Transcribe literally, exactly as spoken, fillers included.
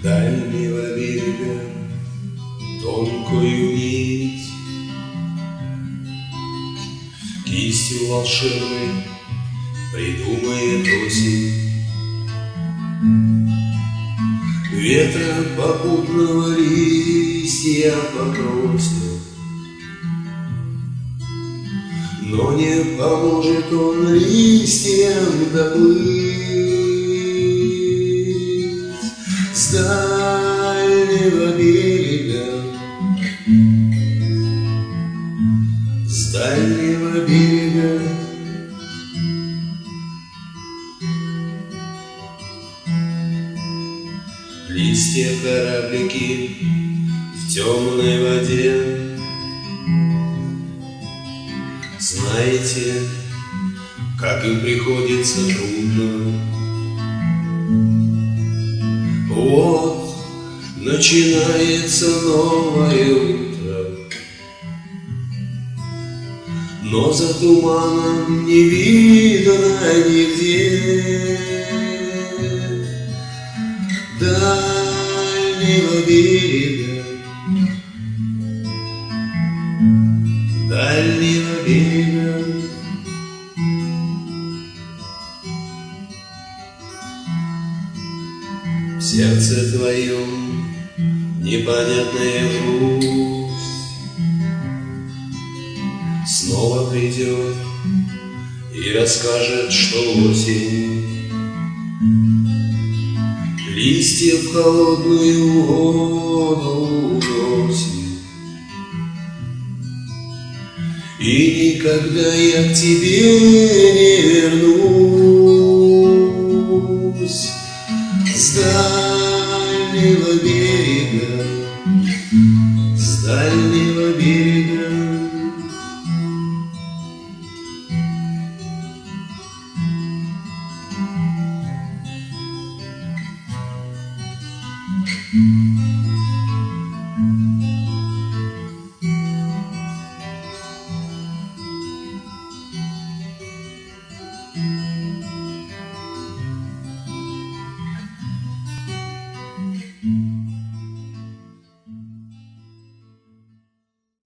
дальнего берега тонкую нить кистью волшебной придумает осень. Ветра попутного листья попросит, но не поможет он листьям доплыть с дальнего берега, с дальнего берега. Листья кораблики в темной воде. Знаете, как им приходится трудно. Вот начинается новое утро, но за туманом не видно нигде дальнего берега, дальнего берега. В сердце твоем непонятная грусть снова придет и расскажет, что осень листья в холодную воду уносит. И никогда я к тебе не вернусь с дальнего берега, с дальнего берега.